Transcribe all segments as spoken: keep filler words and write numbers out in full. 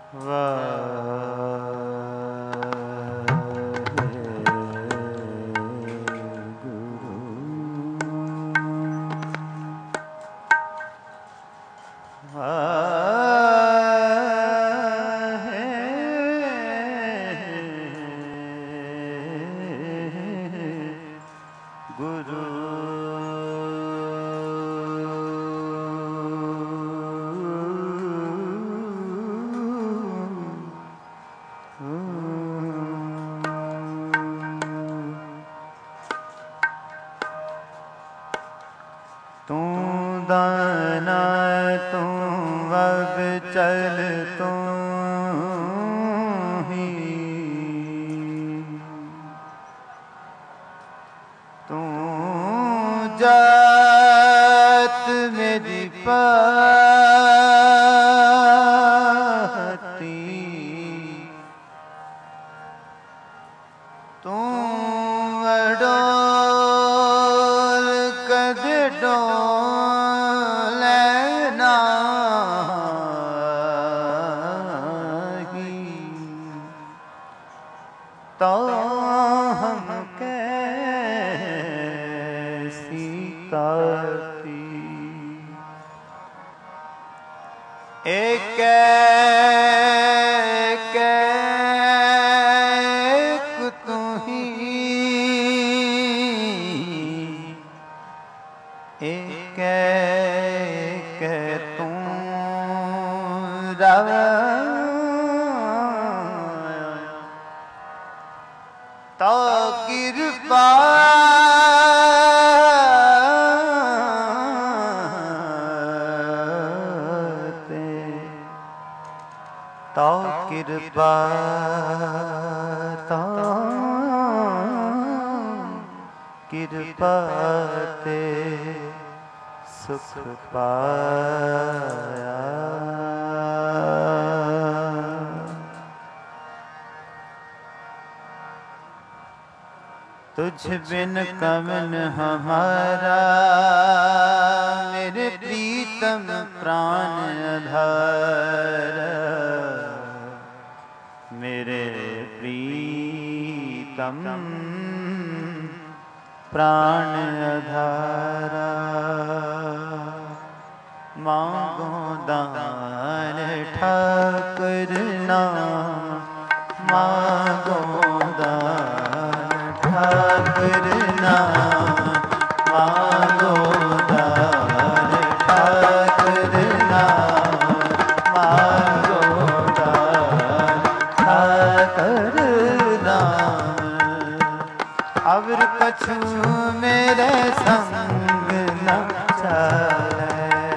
दाना तू अब चल तू ही, तू जात मेरी पाती, तू अडोल कद डोल तो हम कैसी ताती, एक एक तू ही, एक एक तू रवा तो कृपा तो कृपा तो कृपा ते सुख पाया, तुझ बिन कवन हमारा मेरे प्रीतम प्राण आधार, मेरे प्रीतम प्राण आधारा, मांगो दान ठाकुर नाम, मांगो दान ठाकुर नाम, मांगो दान ठाकुर नाम, मांगो दान ठाकुर नाम। अवर कछु मेरे संग न चले,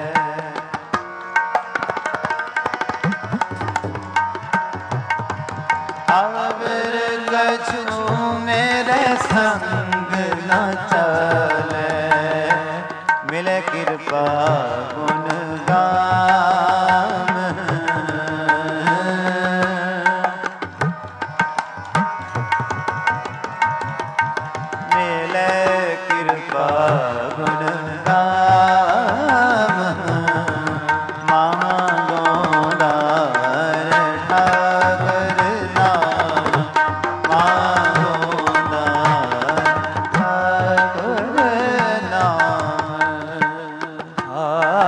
अवर कछु मेरे संग न चले, मिले कृपा गुण गाम, मिले कृपा गुण गाम, मांगो दान ठाकुर नाम, मांगो दान ठाकुर नाम। आ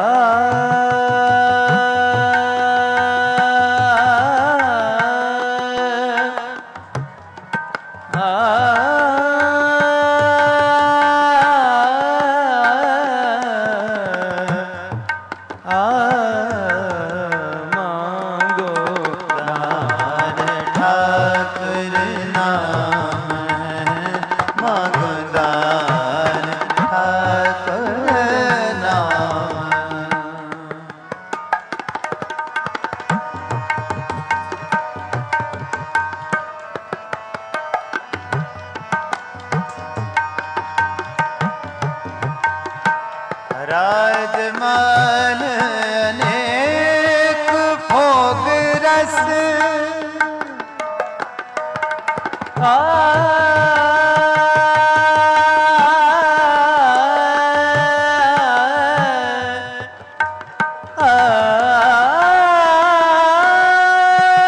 राजमान अनेक भोग रस, आ आ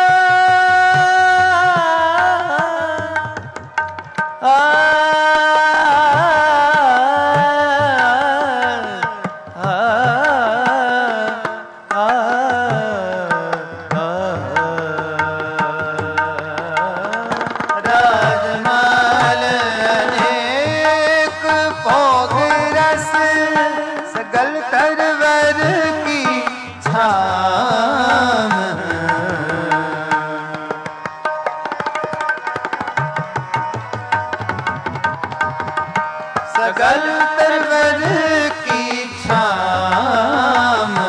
सगल तरवर की छाम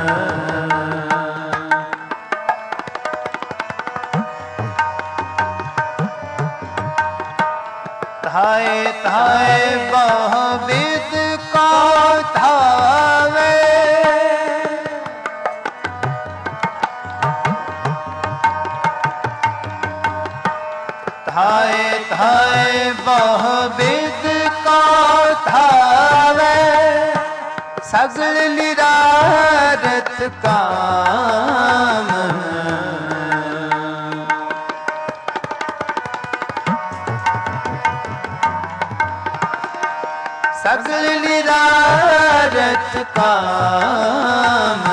धाए धाए बहुविध को धावे धाए धाए बहुविध को धावे सगल निरारत काम सगल निरारत काम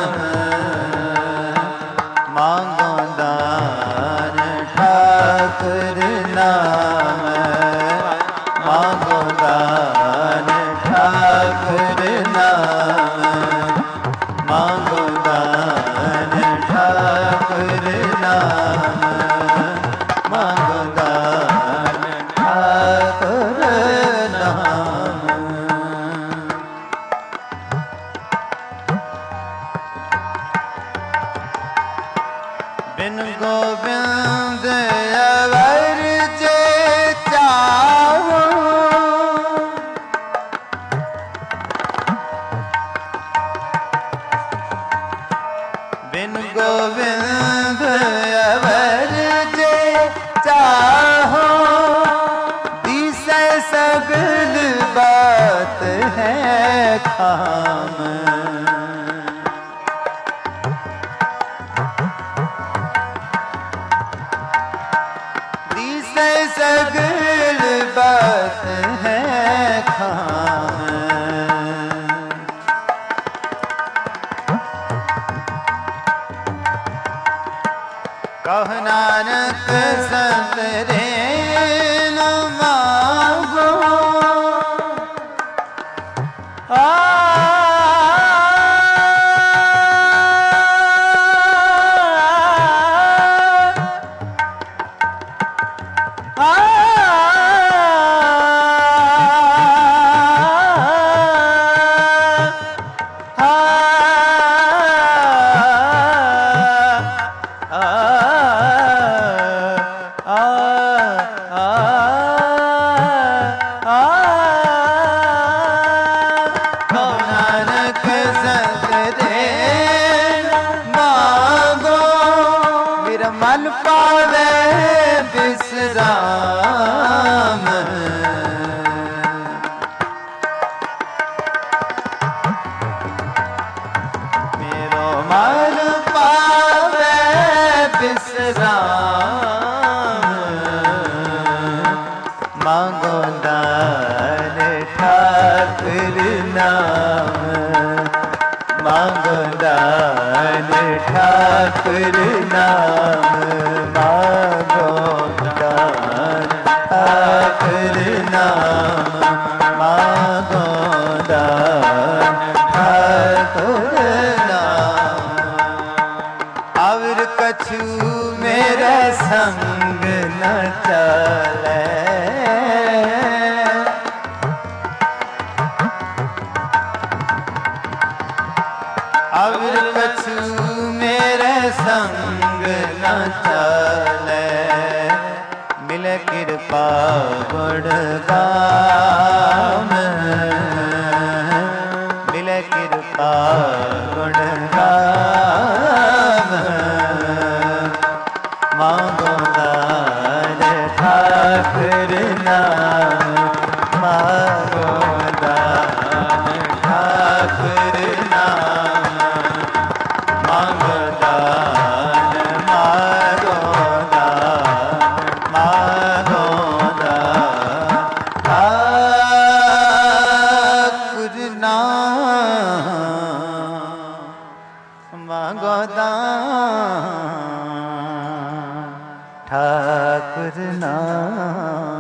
मांगो दान ठाकुर नाम मांगो दान ठाकुर नाम मांगो दान ठाकुर नाम मांगो दान ठाकुर नाम। बिन गोविंद अवर जे चाहो बिन गोविंद अवर जे चाहो दिसे सगल बात है काम सगल बात है खाम कह नानक संतरे न मांगो आ मन पावे विश्राम मेरो मन पावे विश्राम मांगो दान ठाकुर नाम मांगो दान ठाकुर नाम मांगो दान ठाकुर नाम मांगो दान ठाकुर नाम। और कछु मेरा संग न चले और कछु मेरे संग न चले मिले कृपा गुणगान मिले कृपा गुणगान मांगो दान ठाकुर नाम मांगो दान ठाकुर नाम मांगो दान मांगो दान मांगो दान ठाकुर नाम मांगो दान ठाकुर नाम।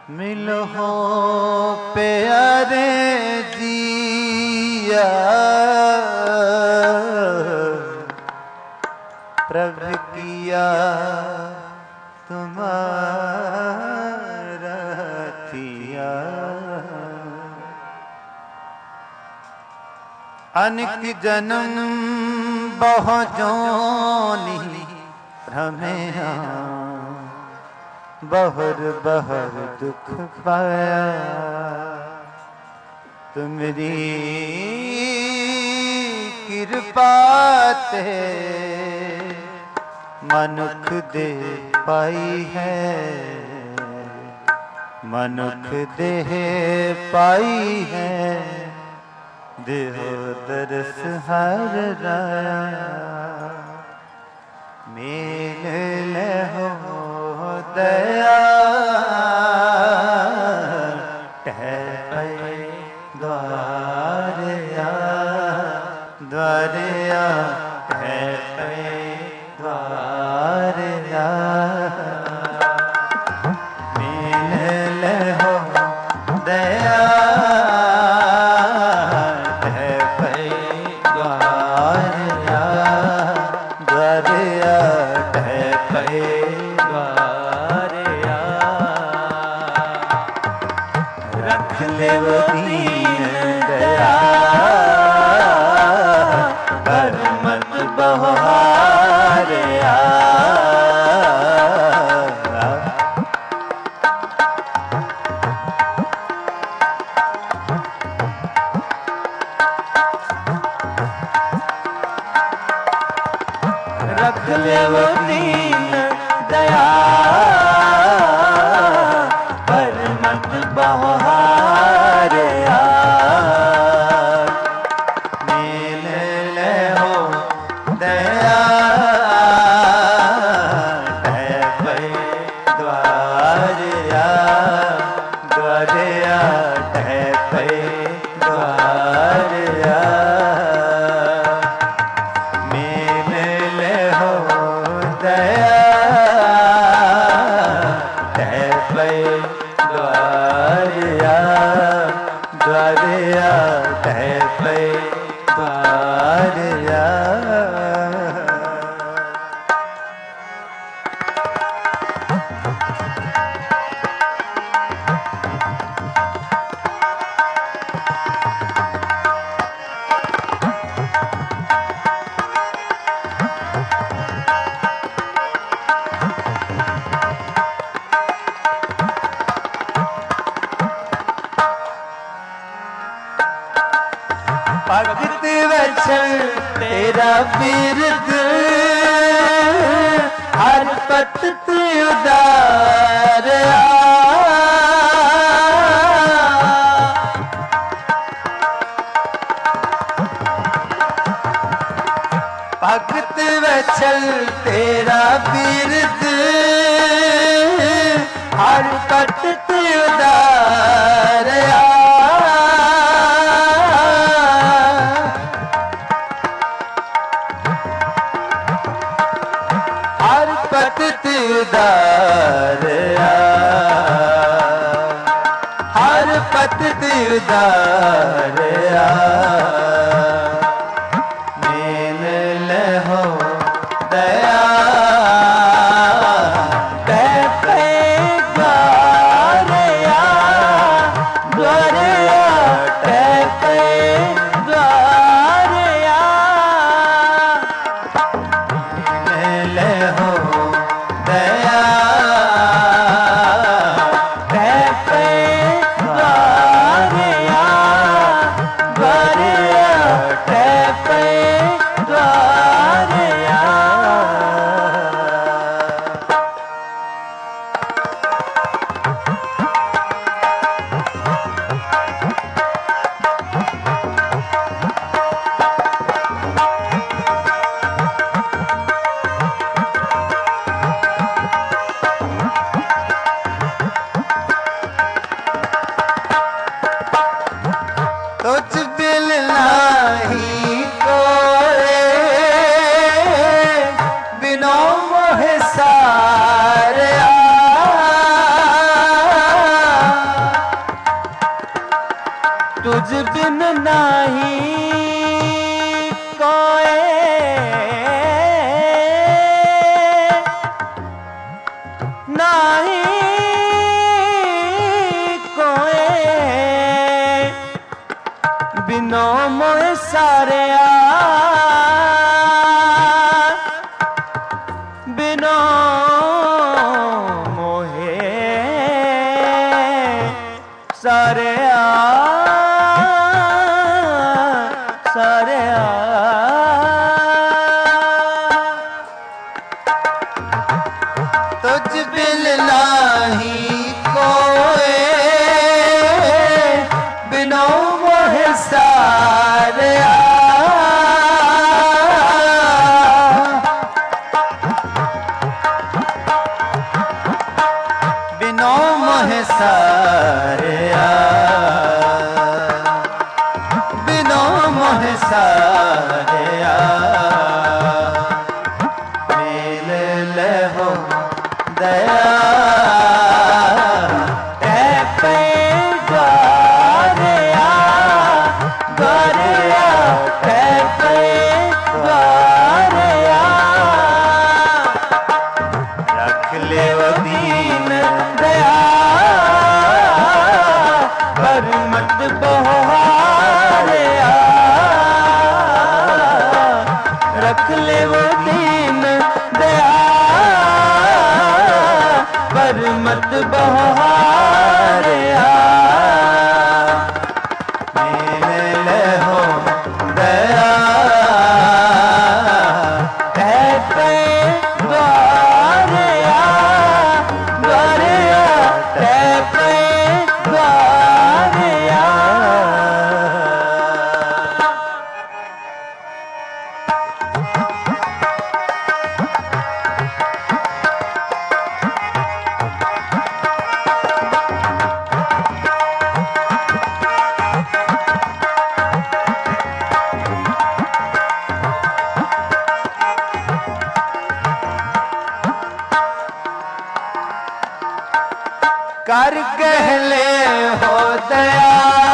मिलो हो प्यारे जिया प्रभु किया तुम्हारा थिया अनेक जन्म बहु जोनी भ्रमे बहर बहर दुख पाया तुम्हारी कृपा ते मनुख दे पाई है मनुख देह पाई है देहो दरस हर राया मेल ले हो दया टह द्वारिया द्वारिया टह द्वारिया मिल हो दया टह द्वारिया द्वारिया टह देव दीन दया पर मत बहारिया रख ले वो दीन दया पर मत बहारिया मिल ले हो दया द्वारिया द्वारिया द्वारिया मिल ले हो दया द्वारिया द्वारिया द्वारिया भगत वचन तेरा बिरद हर पत उदार भगत वचन तेरा बिरद हर पत उदार पत उदारया हर पत उदारया मिल ले हो दया द्वारिया द्वारिया द्वारिया मिल ले हो दया द्वारिया द्वारिया द्वारिया तुझ बिल नाही कोरे बिनो मोह सारया बिनो मोह सारिया बिनो मोहे सारिया सारिया तुझ बिन नाही कोई बिनो मोह सारिया बिनो मोह सारिया बिनो मोह सारिया मिल लहो दया पे द्वारिया द्वारिया पे द्वारिया रख ले वो दीन दया पर मत बहारिया रख ले वो दीन दया पर मत बहारिया मिल लहो दया पे द्वारिया द्वारिया पे द्वारिया कर कहले हो दया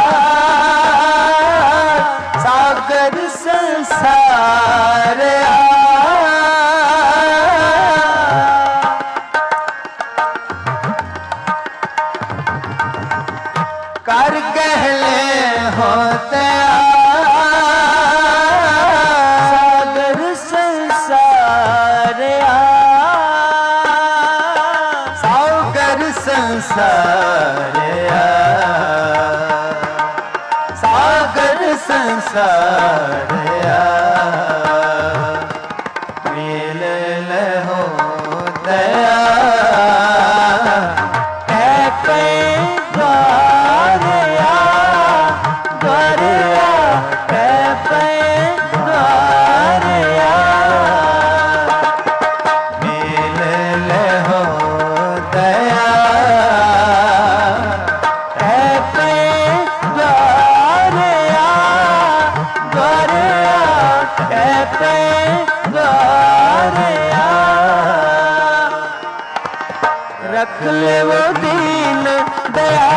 सागर संसार कर कहले हो दया सागर संसार सागर संसारिया सागर संसारिया मिल लहो दया पे द्वारिया द्वारिया पे द्वारिया मिल लहो दया रख ले वो दीन दया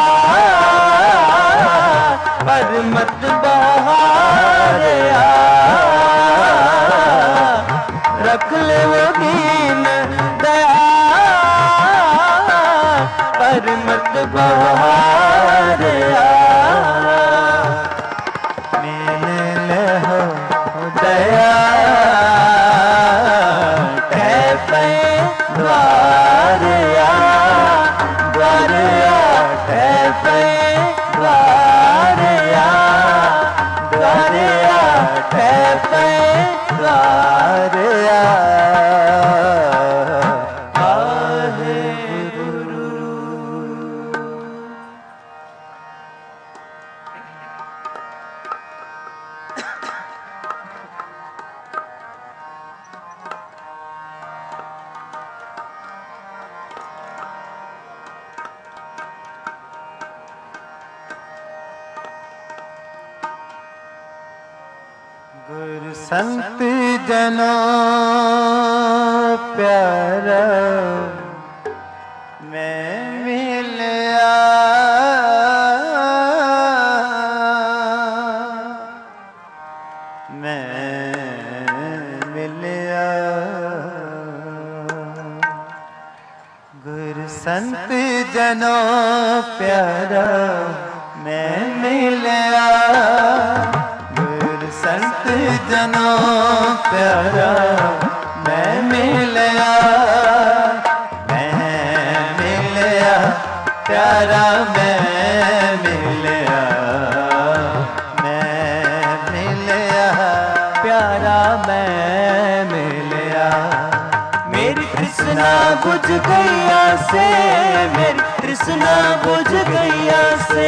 पर मत बहारिया रख ले वो दीन दया पर मत बहारिया मिल लहो दया पे द्वारिया द्वारिया पे द्वारिया द्वारिया पे द्वारिया आहे गुरु गुरु संत जनों प्यारा मैं मिलया मैं मिलया गुरु संत जनों प्यारा मैं मिलया संत जनों प्यारा मैं मिलया, मैं मिलया प्यारा मैं मिलया, मैं मिलया प्यारा मैं मिलया। मेरी तृष्णा बुझ गैया से, मेरी तृष्णा बुझ गैया से,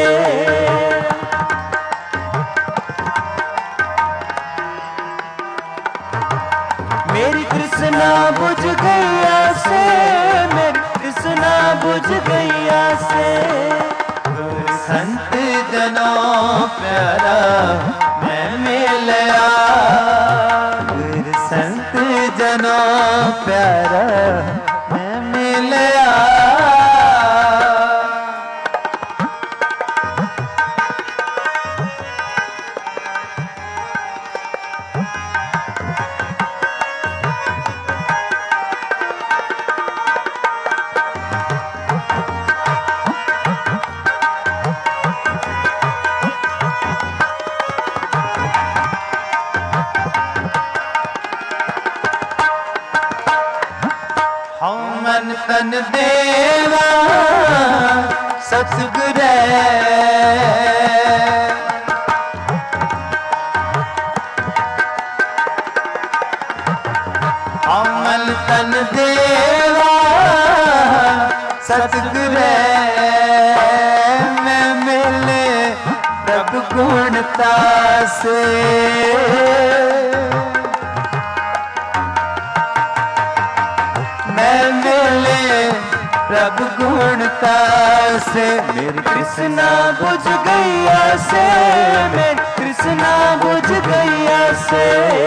मेरी तृष्णा बुझ गैया से, मेरी तृष्णा बुझ गैया से। गुरु संत जनों प्यारा मैं मिलया, गुरु संत जनों प्यारा मैं मिलया। मन तन देवा सतगुरै, मन तन देवा सतगुरै, मैं मिले प्रभु गुणता से, मैं मिले प्रभु गुणता से। मेरी तृष्णा बुझ गैया से, मेरी तृष्णा बुझ गैया से,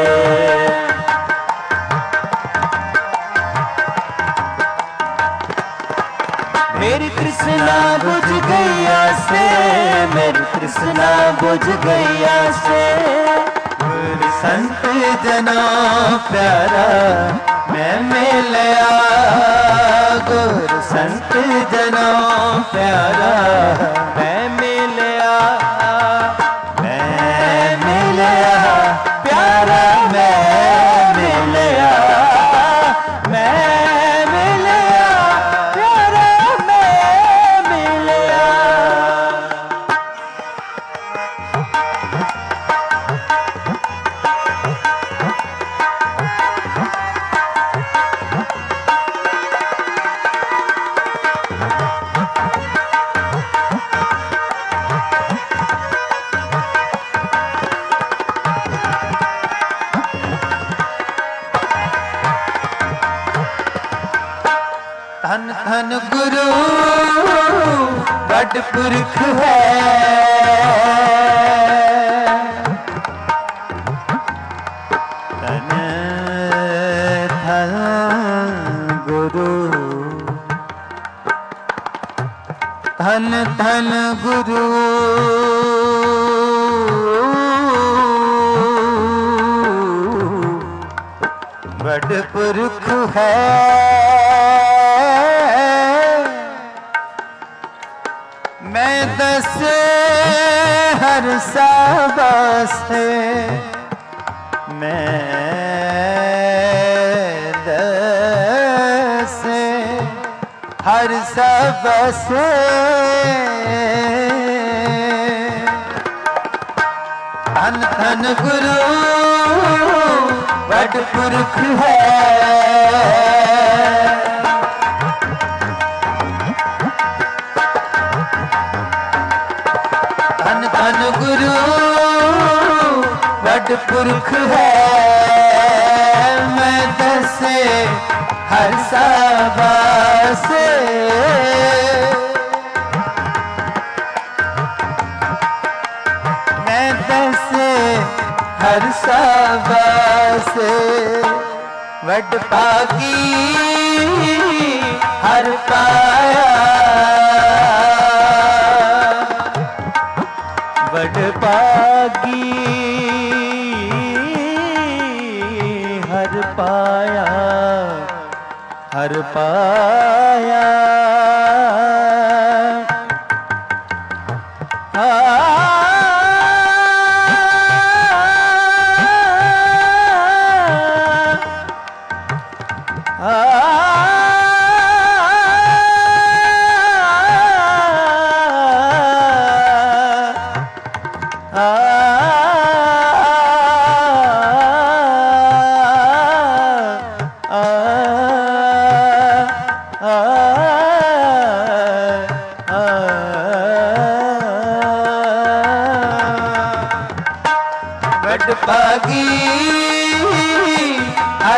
मेरी तृष्णा बुझ गैया से, मेरी तृष्णा बुझ गैया से। गुरु संत जनों प्यारा मैं मिलया, गुरु संत जनों प्यारा मैं मिलया, मैं मिलया प्यारा मैं मिलया, मैं मिलया प्यारा मैं मिलया। धन धन गुरु बड़ पुरख है, धन धन गुरु, धन धन गुरु बड़ पुरख है। मैं दसे हर साबास है, मैं दसे हर साबास धन धन गुरु बड़ पुरख है। धन धन गुरु बड़ पुरख है, मैं दसे हर साबास, मैं दसे हर साबास। वड पागी हर पाया, वड पागी हर पाया, हर पाया। आ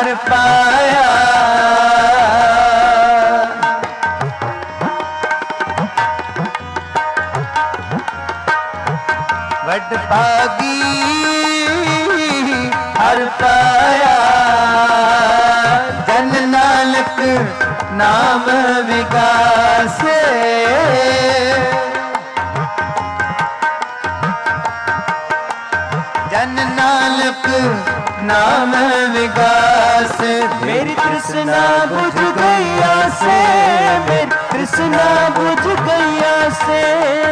हर पाया वड भागी हर पाया जन नानक नाम विकासे जन नानक नाम विकास मेरी तृष्णा बुझ गैया से मेरी तृष्णा बुझ गैया से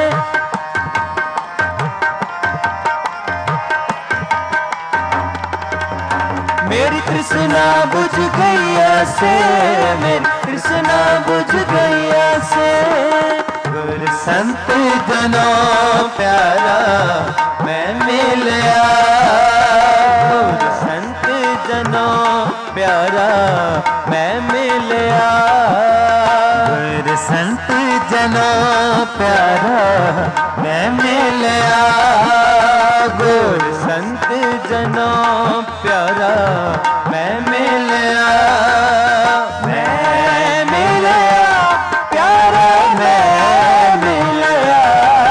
मेरी तृष्णा बुझ गैया से मेरी तृष्णा बुझ गैया से गुर संत जनों प्यारा मैं मिलया गुर संत जनों प्यारा मैं मिलया गुर संत जनों प्यारा मैं मिलया गुर संत जनों प्यारा मैं मिलया मैं मिलया प्यारा मैं मिलया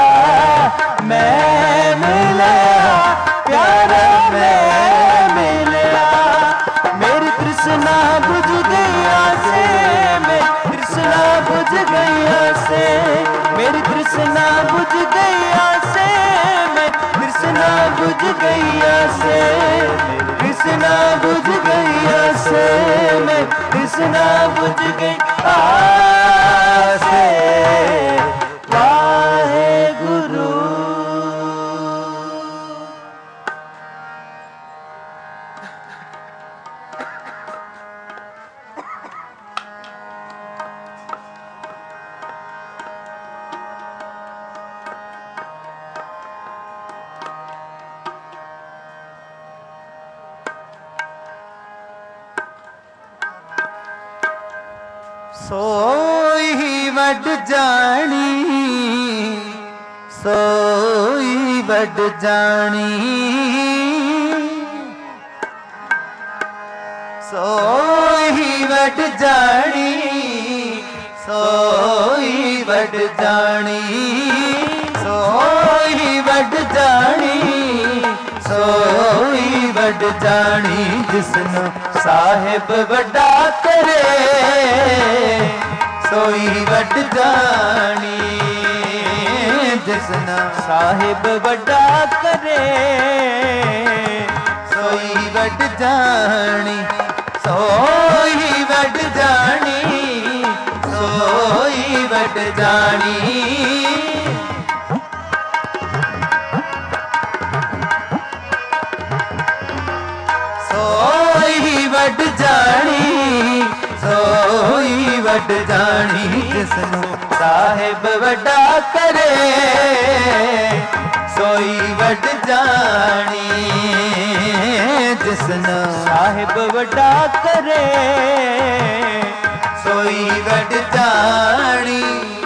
मैं मिलया प्यारा मैं मिलया मेरी तृष्णा बुझ गैया से मेरी तृष्णा बुझ गैया से मेरी तृष्णा बुझ गैया से कृष्णा बुझ गैया से कृष्णा बुझ गैया से मैं कृष्णा बुझ गैया से वाहे गुरु सोई वड जानी सोई वड जानी सोई वड जानी सोई वड जानी सोई वड जानी सोई वड जानी जिसनु साहिब वड्डा करे सोई वड जानी जिसनु साहिब वड्डा करे सोई वड जानी सोई वड जानी सोई वड जानी सोई वड जानी सोई वड जानी जिसनु साहिब वड्डा करे सोई वड जानी जिसनु साहिब वड्डा करे सोई वड जानी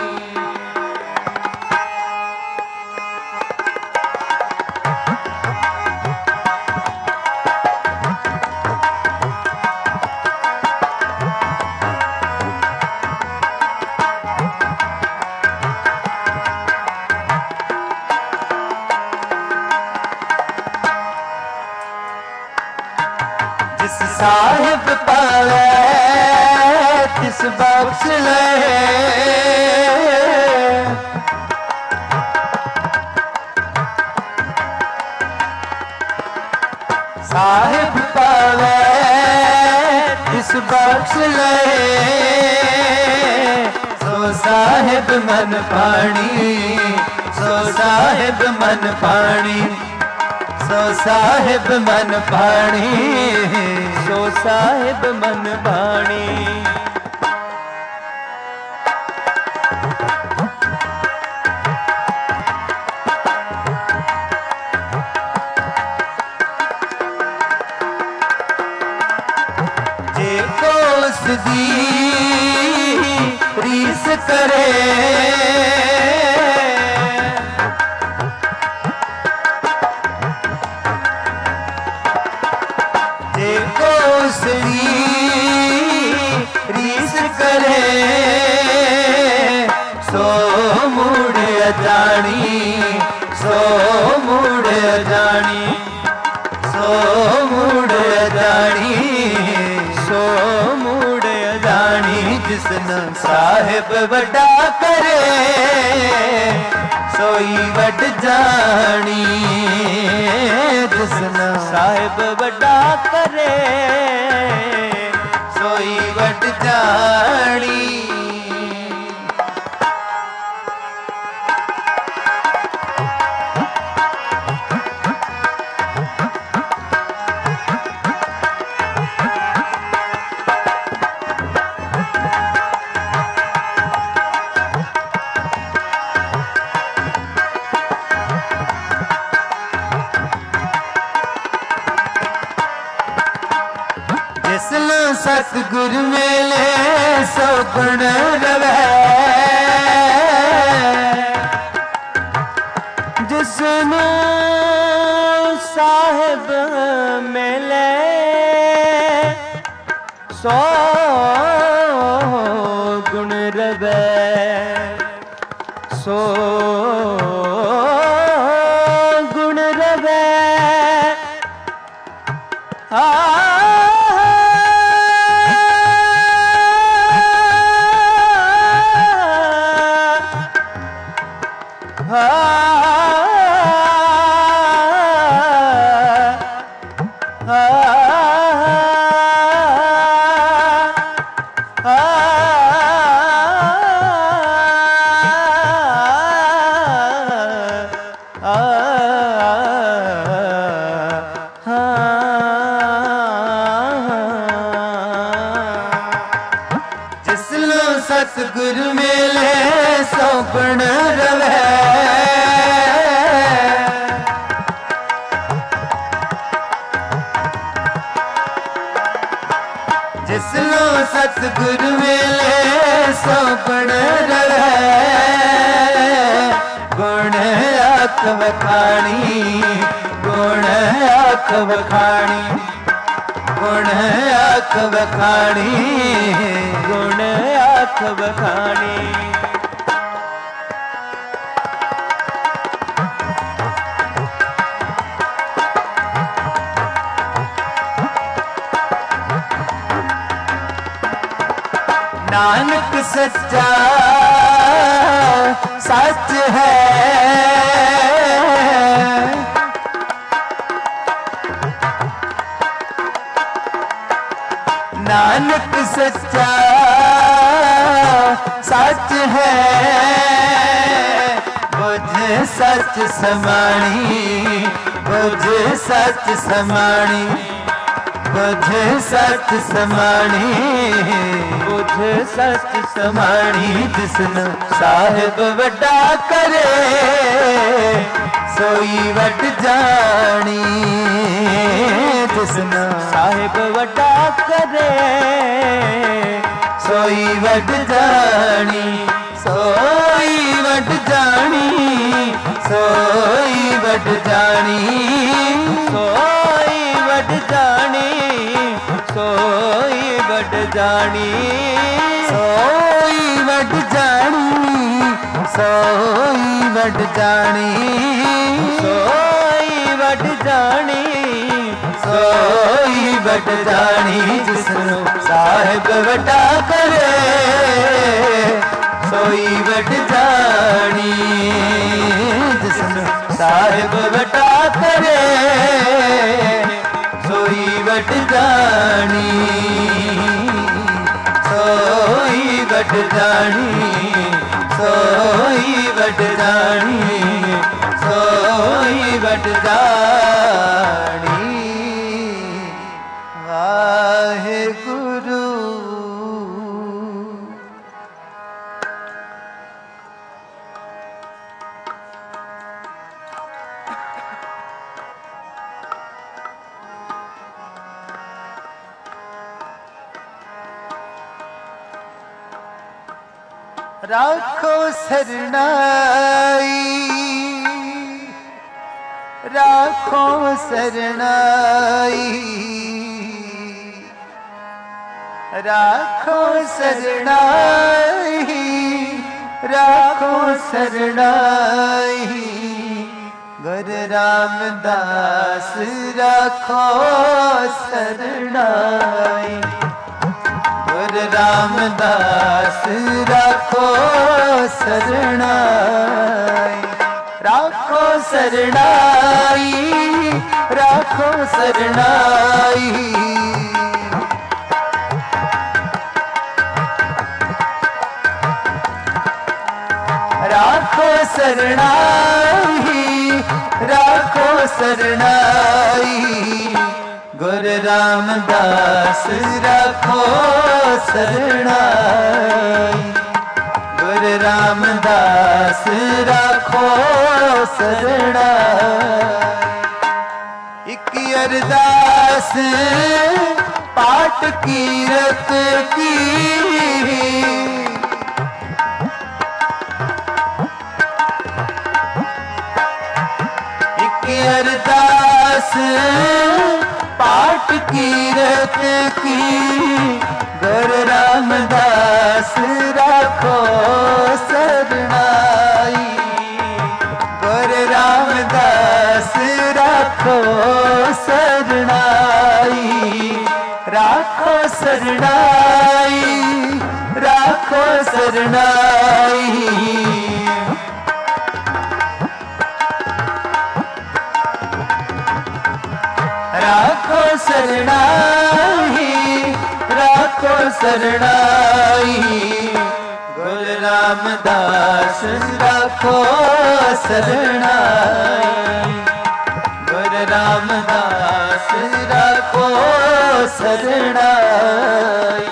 जिस साहिब पावे तिस बख्श ले साहिब पावे तिस बख्श ले सो साहिब मन पानी सो साहिब मन पानी सो साहिब मन पानी सो साहिब मन पानी जे कोस दी रीस करे कोसरी करे सो मुड़ जानी, सो मुड़ जानी, सो मुड़ जानी, सो मुड़ जानी। जिसने साहिब वड्डा करे सोई वड जानी, जिसने साहिब वड्डा करे सोई वड जानी। सतगुर मेले सो गुण रवै, जिसने साहिब मेले सो गुण रवै, सो गुण रवै। सतगुर मेले सो गुण रवै, जिसनो सतगुर मेले सो गुण रवै। गुण आख वखाणी, गुण आख वखाणी, गुण आख वखाणी, गुण आख वखाणी। नानक सच्चा सच है, नानक सच्चा सच है। बुझ सच समाणी, बुझ सच समाणी, बुझ सच समाणी, बुझ सच समाणी। जिसने साहिब वड्डा करे सोई वड जानी, जिसने साहिब वड्डा करे सोई वड जानी, सोई वड जानी, सोई वड जानी, सोई वड जानी, सोई वड जानी, सोई वड जानी, सोई वड जानी, सोई वड जानी, सोई वड जानी। जिसनो साहिब वड्डा करे सोई वड जानी, जिसनो साहिब वड्डा करे सोई वड जानी, सोई वड जानी, सोई वड जानी, सोई वड जानी। वाहेगुरु। राखो सरनाई, राखो सरनाई, राखो सरनाई, राखो सरनाई, गुरु रामदास राखो सरनाई, गुरु रामदास राखो सरनाई, राखो सरनाई, राखो सरनाई, राखो सरनाई, राखो सरनाई, गुरु रामदास राखो सरनाई, गुरु रामदास राखो सरनाई। एक अरदास पाठ कीरत की, अरदास पाठ कीरत की, गुरु रामदास राखो सरनाई, गुरु रामदास राखो सरनाई, राखो सरनाई, राखो सरनाई, राखो सरनाई, राखो सरनाई, गुरु रामदास राखो सरनाई, गुरु रामदास राखो सरनाई।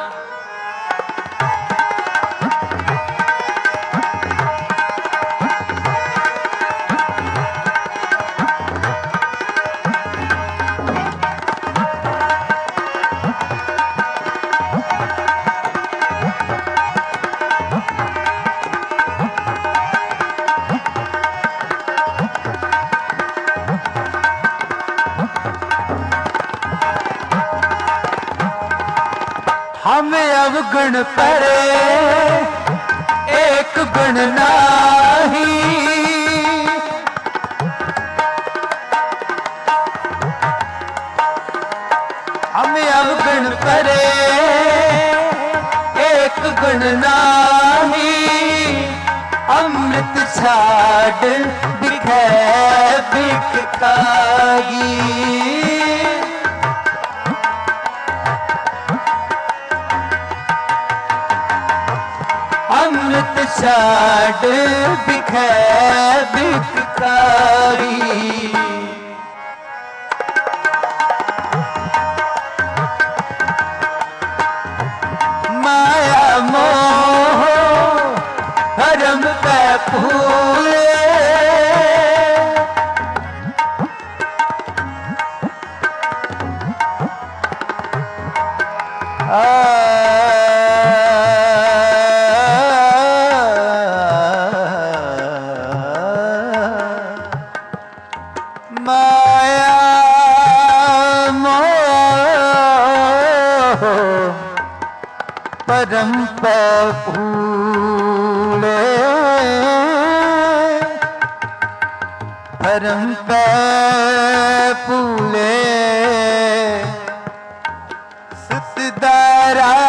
हमें अवगुण परे एक गुण नाही, हमें अवगुण परे एक गुण नाही, अमृत छाड़ दिखे भिखकारी, अमृत छाड़ बिखे भिखकारी, माया मोह भरम पे फूले, आ माया मोह परम पे फूले, परम पे फूले, सतदारा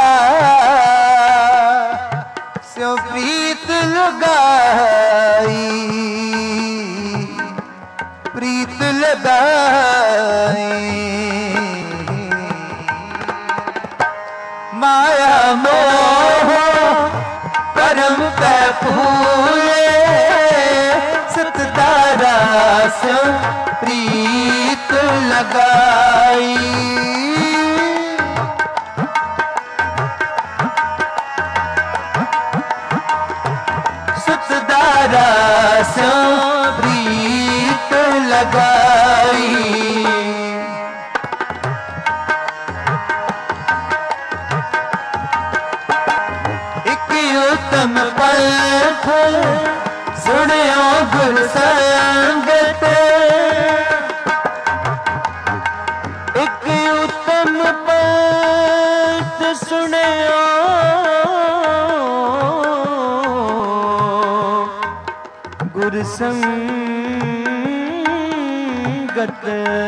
स्यो प्रीत लगाई, प्रीत लगाई, माया मोह परम पे फूले, सतदारा स्यो प्रीत लगाई, सतदारा स्यो प्रीत लगाई, एक उत्तम पंथ सुनियो गुरु संगत, एक उत्तम पंथ संगत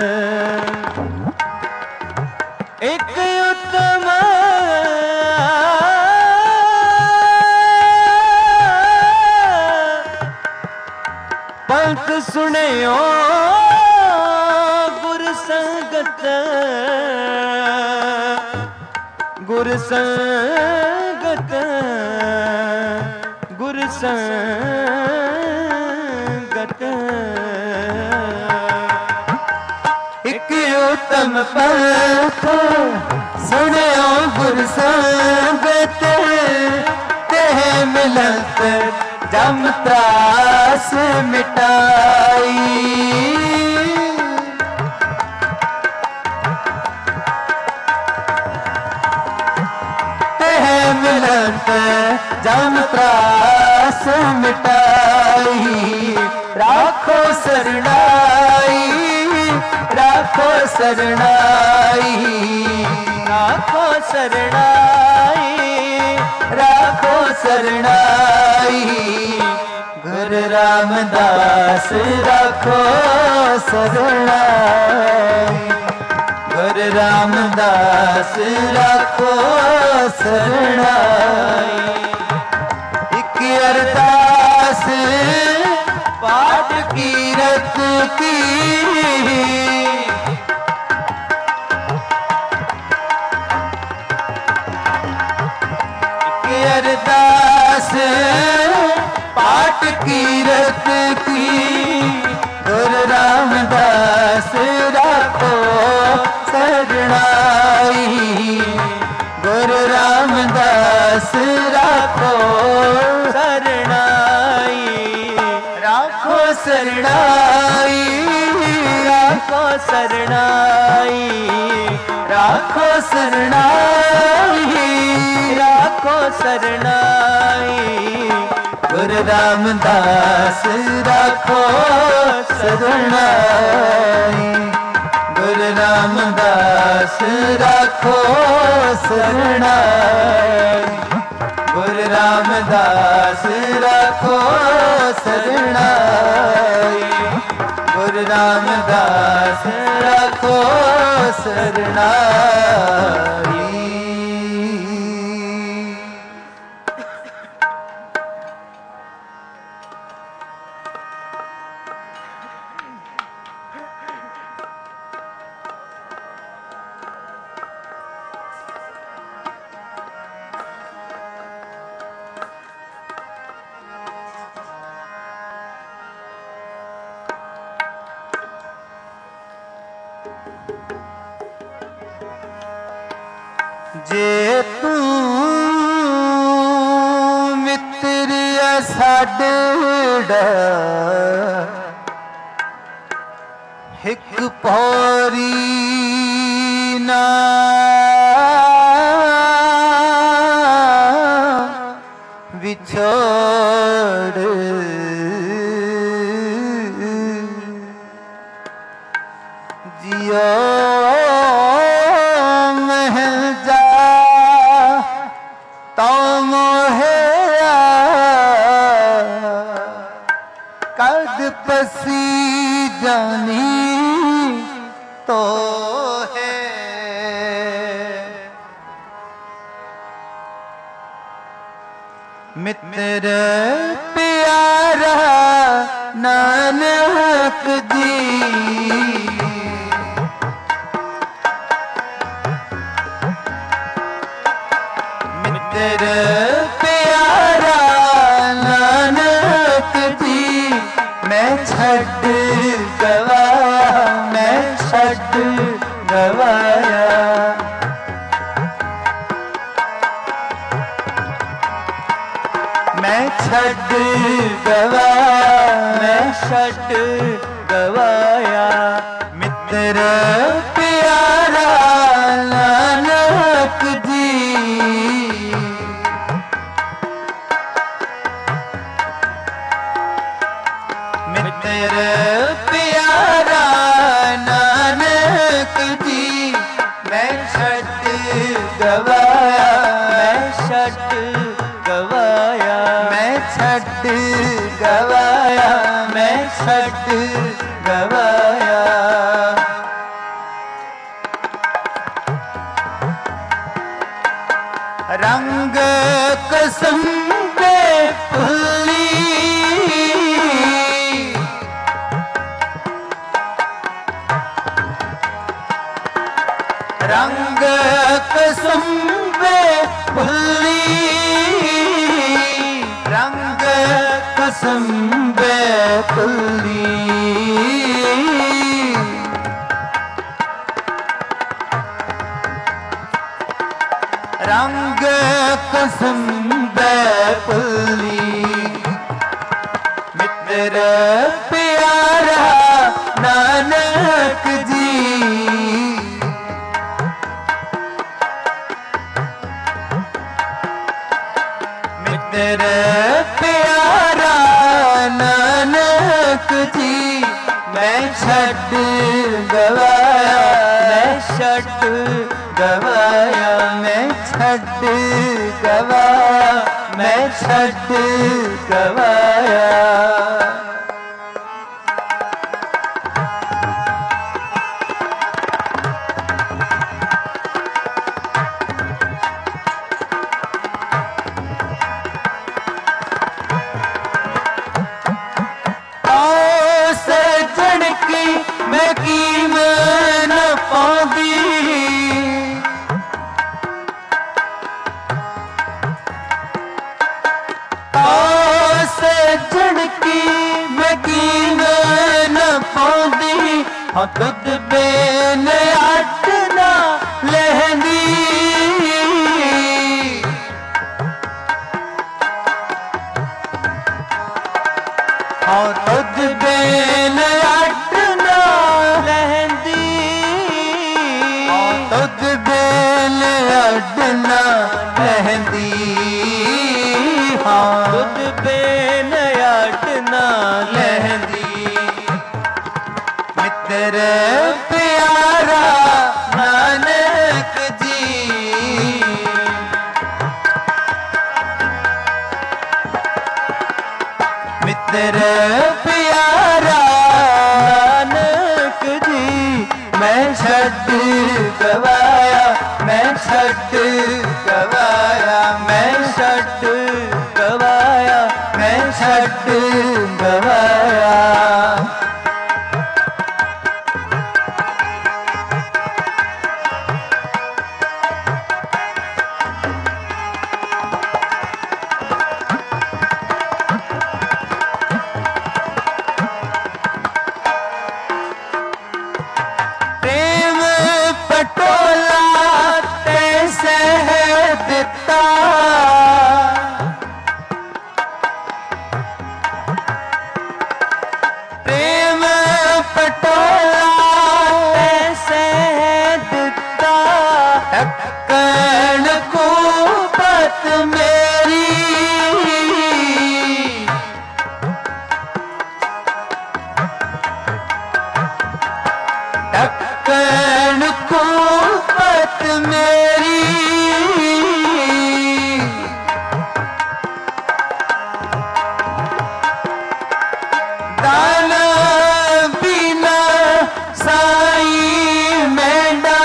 एक उत्तम पंथ सुनियो गुर संगत गुर संगत गुर संगत एक उत्तम पंथ सुनियो गुर संगत तेह मिलत जम त्रास मिटाई तेह मिलत जम त्रास मिटाई राखो सरनाई राखो सरनाई राखो सरनाई राखो सरनाई गुरु रामदास राखो सरनाई गुरु रामदास राखो सरनाई एक अरदास पाठ कीरत की अरदास पाठ कीरत की गुरु रामदास राखो सरनाई गुरु रामदास राखो सरनाई राखो सरनाई राखो सरनाई राखो सरनाई राखो सरनाई गुरु रामदास राखो सरनाई गुरु रामदास राखो सरनाई गुरु रामदास राखो सरनाई गुरु रामदास राखो सरनाई जे तू मित्र साडेड़ा हिक पौरी ना विछोड़ जियो पसी जानी तो है मित्र प्यारा नानक जी मित्र प्यारा नानक जी मैं छड़ गवाया मैं छड़ गवाया मैं छड़ गवाया मैं छड़ गवाया मित्र प्यारा नानक जी मित्र प्यारा नानक जी मैं छड़ गवाया मैं छड़ गवाया मैं छड़ गवाया रंग कसम पे फुल्ली रंग कसम पे फुल्ली रंग कसम पे फुल्ली रंग कसम बैपुली मित्र प्यारा नानक जी मित्र प्यारा नानक जी मैं छड़ गवाया मैं छड़ गवाया मैं छड़ गवाया मैं छड़ गवाया आओ सजन की मैं कीमत न पाऊंगी सजड़की मैं कीमत न पाऊंदी हाँ तुद बेन अट ना लहंदी हाँ तुद बेन अट ना लहंदी हाँ तुद बेन अट ना लहंदी हाँ तुद बेन अटना लहंदी मित्र प्यारा नानक जी मित्र प्यारा नानक जी मैं छड़ गवाया मैं छड़ गवाया मैं छड़ गवाया मैं छड़ गवाया प्रेम पटोला तैसे दिता प्रेम पटोला तैसे दिता ढक्कन को बात मेरी ढक्कन को बात मेरी दाना बिना साई मेंढा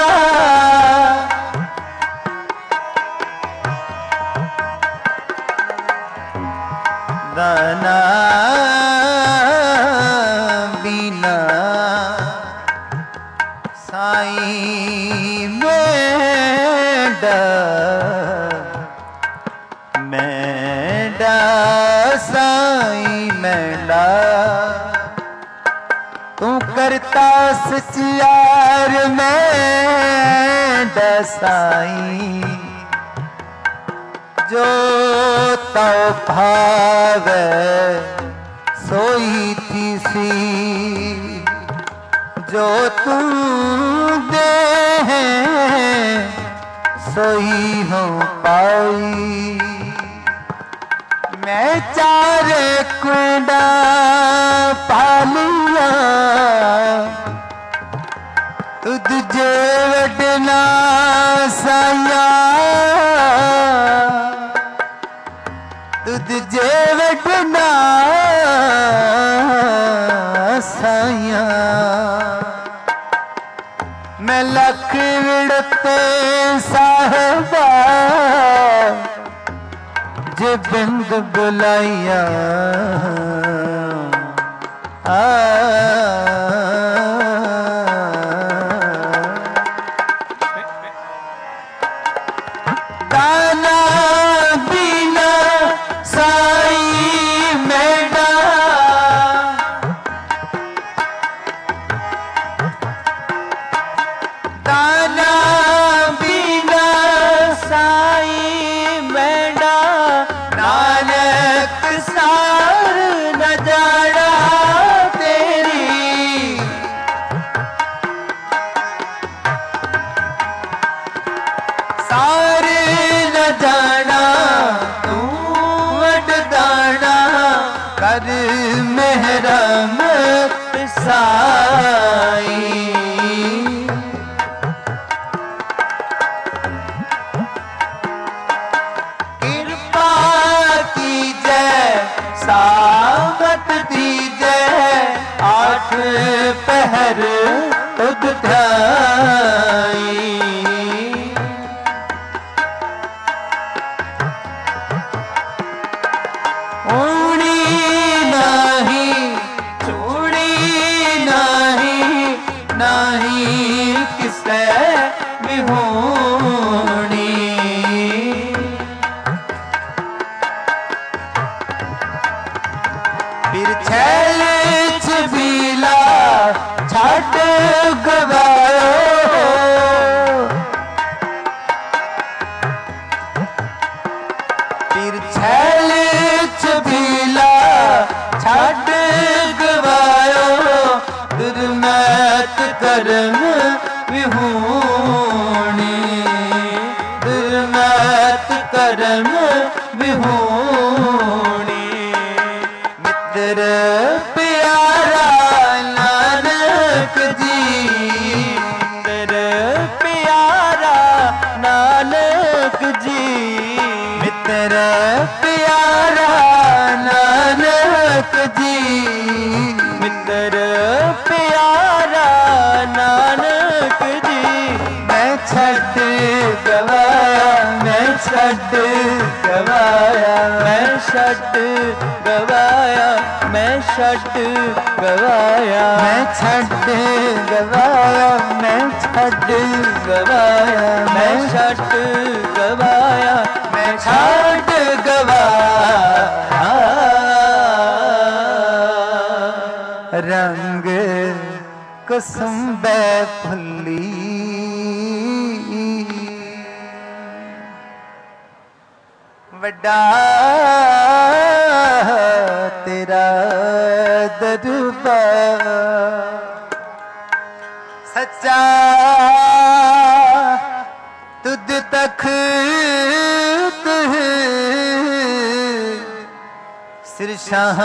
दाना बिना साई मेंढा मेंढा साई मेंढा तू करता सचियार मेंढा साई जो तव भावे सोई थी सी जो तू दे सोई हो पाई मैं चार कुंडा पालिया तुझ जे वडना साया तुझ जे वडना साया मैं लख विड़ते साहबा बिंद बुलाइया आ दाना बिना साई मेरा दाना बिना साई मेरा नानक सार न जाना तेरी सारे न जाना तू वड दाना कर मेहरमत साई सावत दीजे आठ पहर तुद ध्याई ऊणी नाही चूड़ी नाही नाही किसे बिहोणी फिर छैल छबीला छाट गवायो फिर छैल छबीला छाट गवायो दुर्मत करम विहूणी दुर्मत करम विहूणी मित्र प्यारा नानक जी मित्र प्यारा नानक जी मित्र प्यारा नानक जी मित्र प्यारा नानक जी मैं छट गवाया मैं छट गवाया मैं छट गवाया मैं छट गवाया मैं छट गवाया मैं छट गवाया मैं छट गवाया मैं छट गवाया रंग कसुंबे फुल्ली वड्डा तेरा दरबार सच्चा तुद तख्त सिरशाह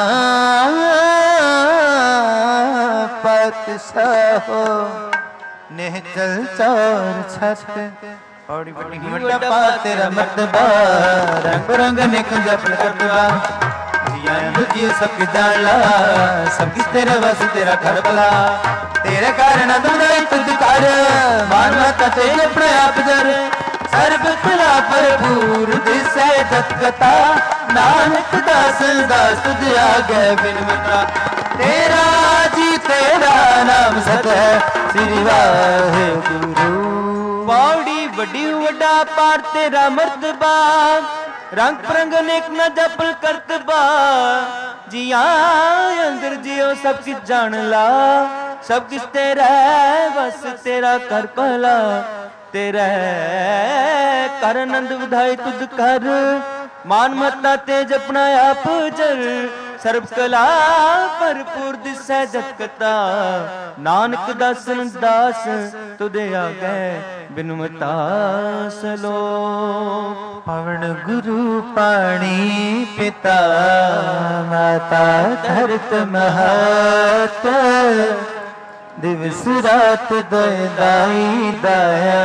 पातशाह नेचल चार छत औड़ी बड़ी वड्डा तेरा मर्तबा रंग रंग निकुंज प्रकटवा जिया सब जान ला सब किस तेरे बस तेरा घर भला तेरे कारण दुदाई तुझ कर मानवता तेरे अपने आप जर सर्व कला भरपूर दिसे दत्कता नानक दास दास तुझ आगे बिन मित्रा तेरा जी तेरा नाम सत है श्री वाहेगुरु पौड़ी बड़ी वड्डा पार तेरा मर्तबा रंग परंग नेक न जपल करतबा जिया अंदर जियो सब किस जान ला सब किस तेरा बस तेरा कर भला तेरा कर आनंद विधाई तुझ कर मान मता तेज अपना आप जर सर्व कला भरपूर दिसै जगता नानक दासन दास तुदे आगे बिनु मतास लो पवन गुरु पाणी पिता माता धरत महत दिवस रात दाई दाया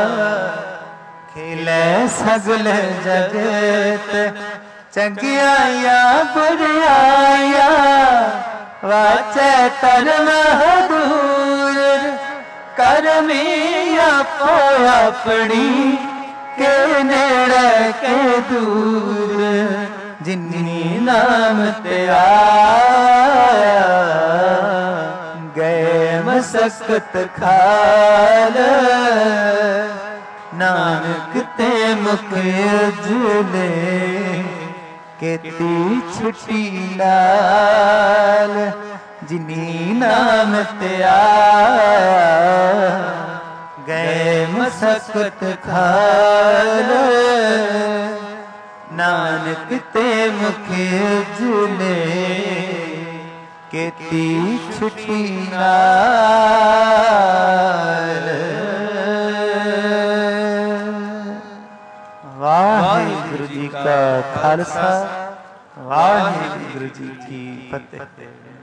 खेले सगल जगत चंगिया बुराया वाचे धर्म दूर करमिया को अपनी के नेड़े के दूर जिन्नी नाम ते आया गए मसकत खाल नानक ते मुख उजले केती छुट्टी नाल जिनी नाम ते आया गए मसकत खाल नानक ते मुख उजले केती छुट्टी नाल। वाहिगुरु जी का खालसा वाहिगुरु जी की फतेह।